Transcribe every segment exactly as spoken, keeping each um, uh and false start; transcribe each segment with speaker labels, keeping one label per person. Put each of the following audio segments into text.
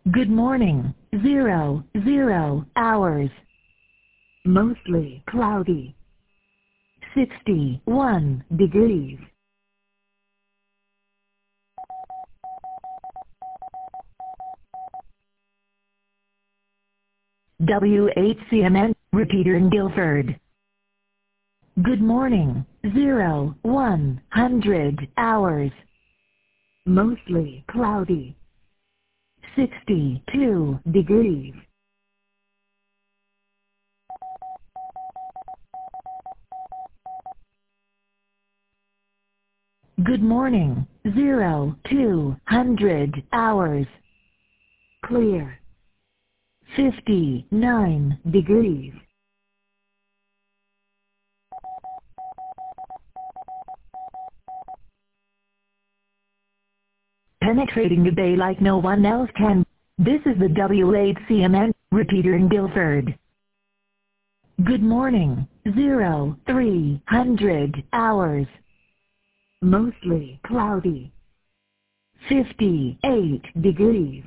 Speaker 1: Good morning. Zero, zero hours. Mostly cloudy. sixty-one degrees. W H C M N, repeater in Guilford. Good morning. Zero, one hundred hours. Mostly cloudy. sixty-two degrees. Good morning. Zero, two hundred hours. Clear. fifty-nine degrees. Penetrating the bay like no one else can. This is the W H C M N, repeater in Guilford. Good morning. Zero, three hundred hours. Mostly cloudy. fifty-eight degrees.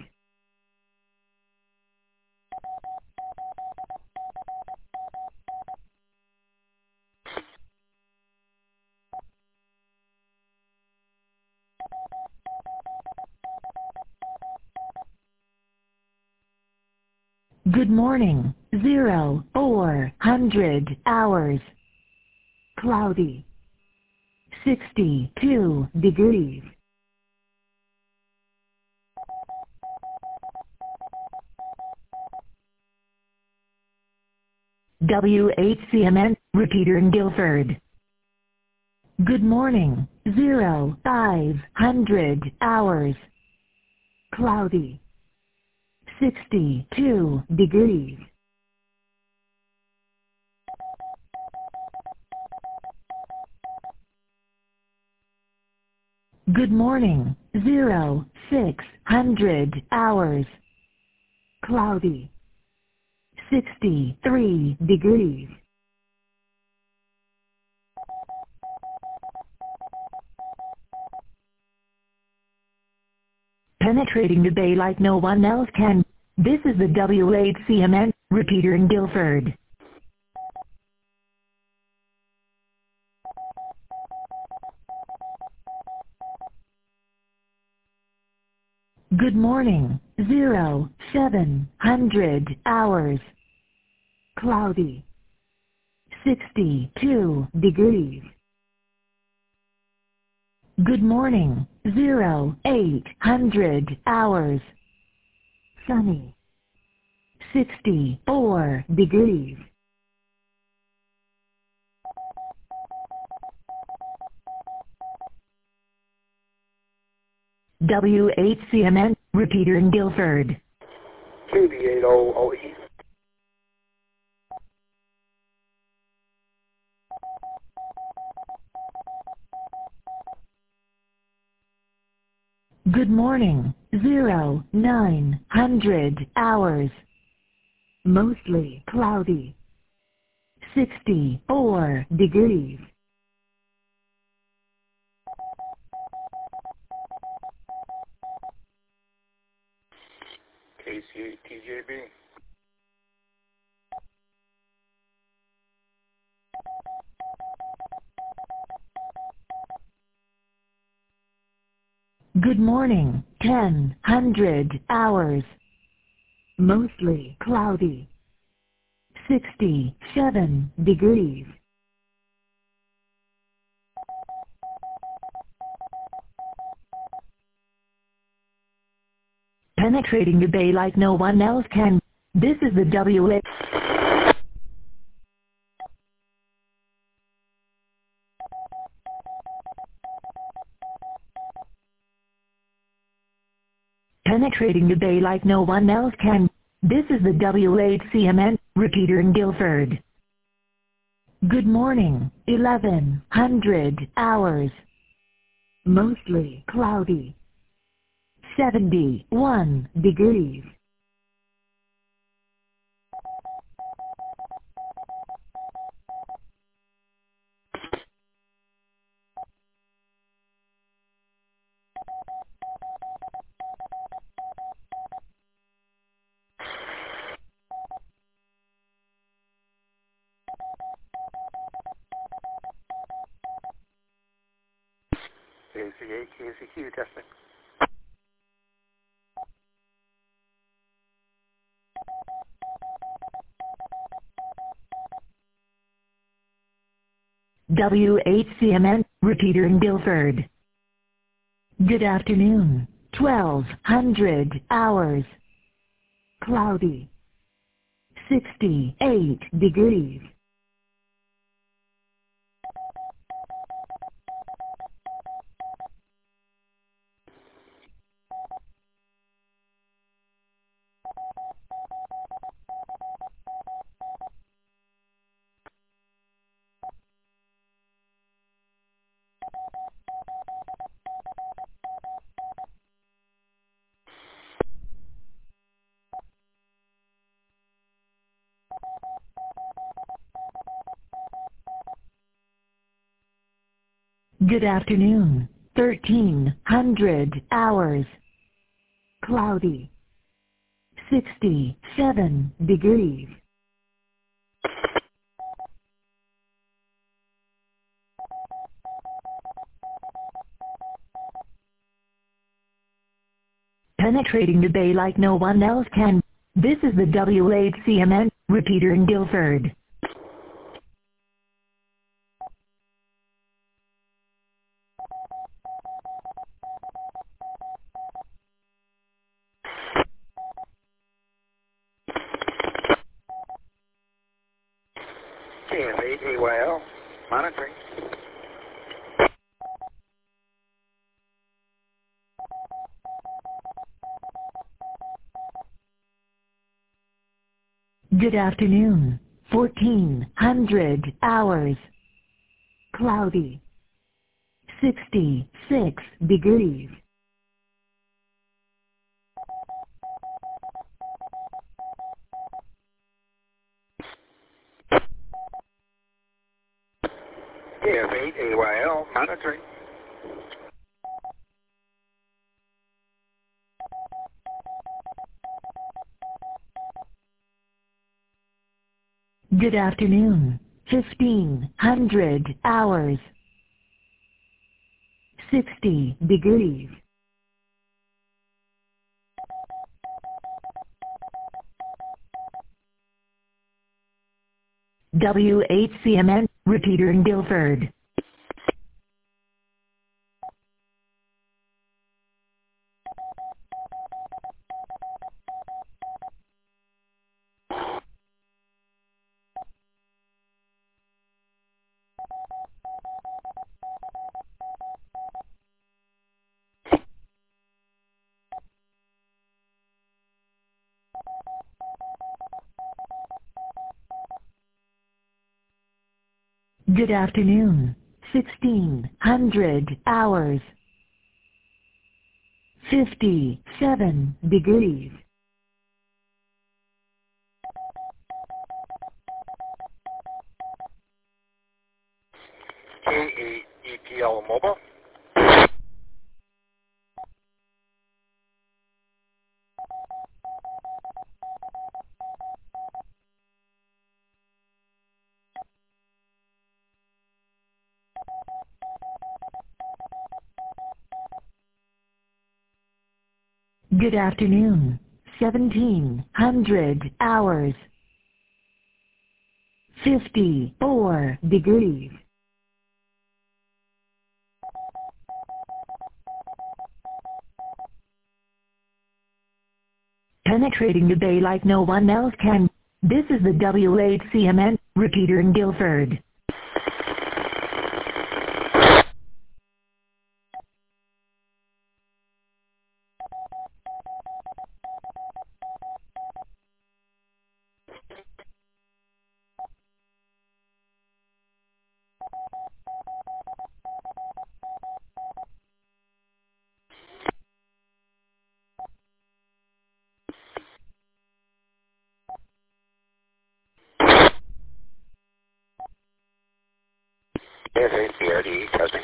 Speaker 1: Good morning. Zero, four hundred hours. Cloudy. sixty-two degrees. W H C M N, repeater in Guilford. Good morning. Zero, five hundred hours. Cloudy. sixty-two degrees. Good morning. Zero, six hundred hours. Cloudy. sixty-three degrees. Penetrating the bay like no one else can. This is the W H C M N, repeater in Guilford. Good morning. Zero, seven hundred hours. Cloudy. sixty-two degrees. Good morning. Zero, eight hundred hours. Sunny. sixty-four degrees. W H C M N, repeater in Guilford.
Speaker 2: Q D eight O O E.
Speaker 1: Good morning. Zero, nine hundred hours. Mostly cloudy. sixty-four degrees.
Speaker 2: K C eight T J B.
Speaker 1: Good morning. ten hundred hours. Mostly cloudy. sixty-seven degrees. Penetrating the bay like no one else can. This is the W H. Penetrating the bay like no one else can. This is the W H C M N, repeater in Guilford. Good morning. eleven hundred hours. Mostly cloudy. seventy-one degrees.
Speaker 2: A C A K C Q testing.
Speaker 1: W H C M N, repeater in Guilford. Good afternoon. twelve hundred hours. Cloudy. sixty-eight degrees. Good afternoon. thirteen hundred hours. Cloudy. sixty-seven degrees. Penetrating the bay like no one else can. This is the W H C M N, repeater in Guilford.
Speaker 2: K F eight A Y L, monitoring.
Speaker 1: Good afternoon. fourteen hundred hours. Cloudy. sixty-six degrees.
Speaker 2: K F eight A Y L, monitoring.
Speaker 1: Good afternoon. fifteen hundred hours. sixty degrees. W H C M N, repeater in Guilford. Good afternoon. sixteen hundred hours. fifty-seven degrees.
Speaker 2: K eight E P L mobile.
Speaker 1: Good afternoon. seventeen hundred hours. fifty-four degrees. Penetrating the bay like no one else can. This is the W H C M N, repeater in Guilford.
Speaker 2: K F eight B R D, testing.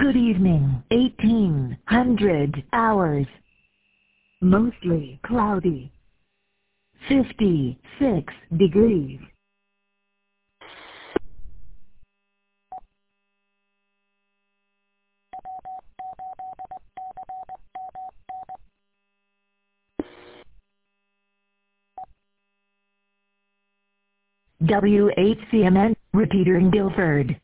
Speaker 1: Good evening, eighteen hundred hours. Mostly cloudy. fifty-six degrees. W H C M N, repeater in Guilford.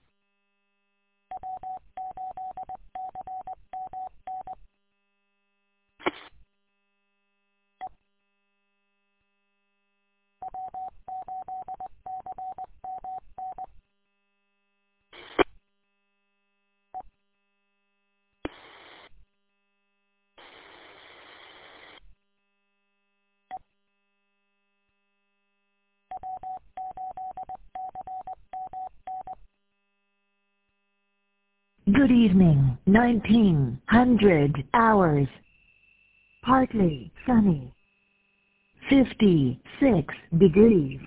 Speaker 1: Good evening, nineteen hundred hours. Partly sunny. fifty-six degrees.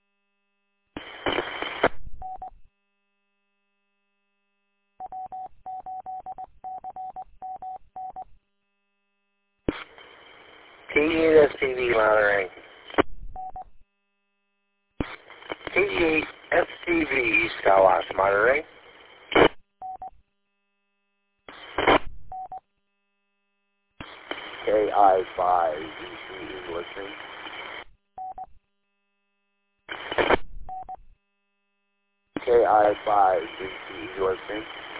Speaker 2: K eight S T V monitoring. K eight S T V Skyloss monitoring. K I five Z C is listening. K I five Z C is listening.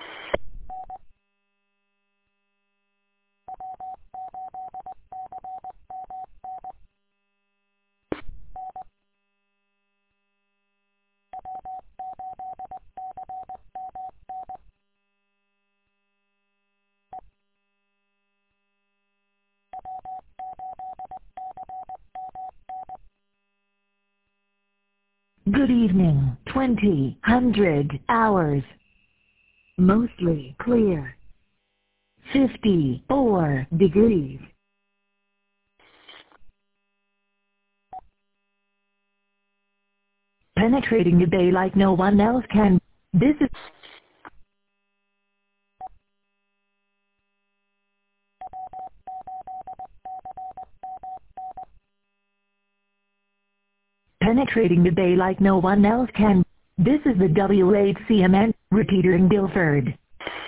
Speaker 1: Good evening, twenty hundred hours. Mostly clear. fifty-four degrees. Penetrating the bay like no one else can. This is penetrating the bay like no one else can. This is the W H C M N, repeater in Guilford.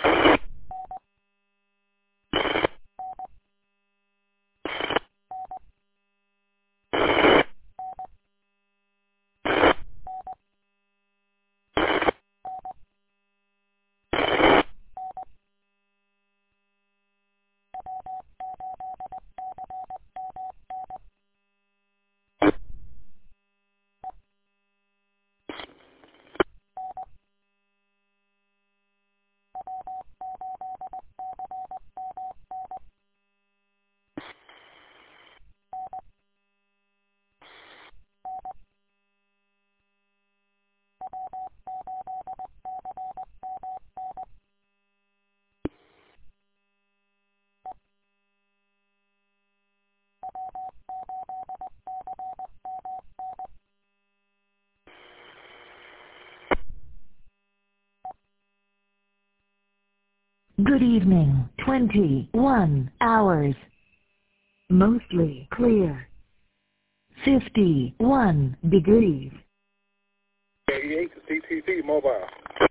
Speaker 1: Good evening, twenty-one hours. Mostly clear. fifty-one degrees.
Speaker 3: K eight to C T V mobile.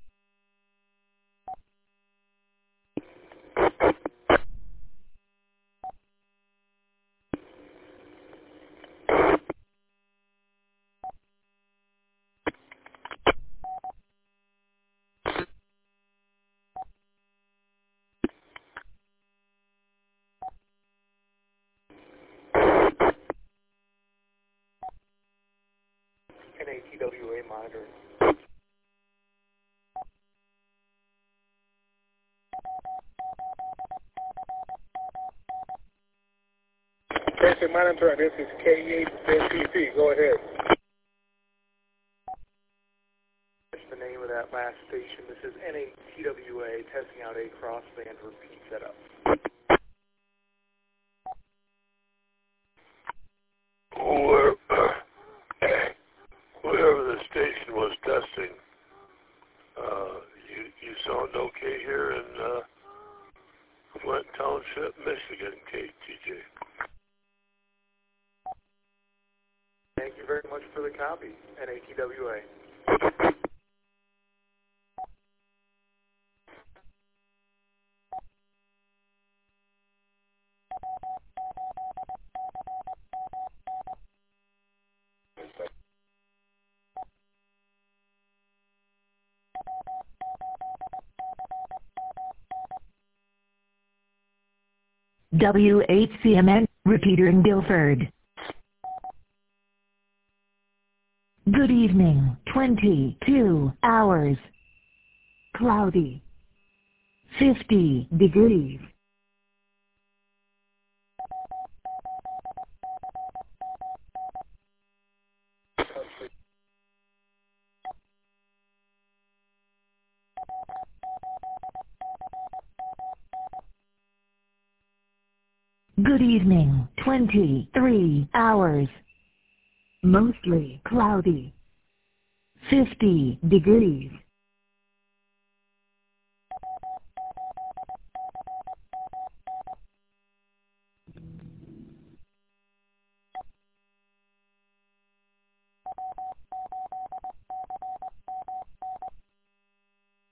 Speaker 3: N A T W A monitor. Station monitoring, this is K eight N T P. Go ahead. That's the name of that last station. This is N A T W A testing out a crossband repeat setup.
Speaker 4: Whoever, whoever the station was testing, uh, you, you sound okay here in uh, again, K T J.
Speaker 3: Thank you very much for the copy, N A T W A.
Speaker 1: W H C M N, repeater in Guilford. Good evening, twenty-two hours. Cloudy. fifty degrees. Good evening, twenty-three hours. Mostly cloudy. fifty degrees.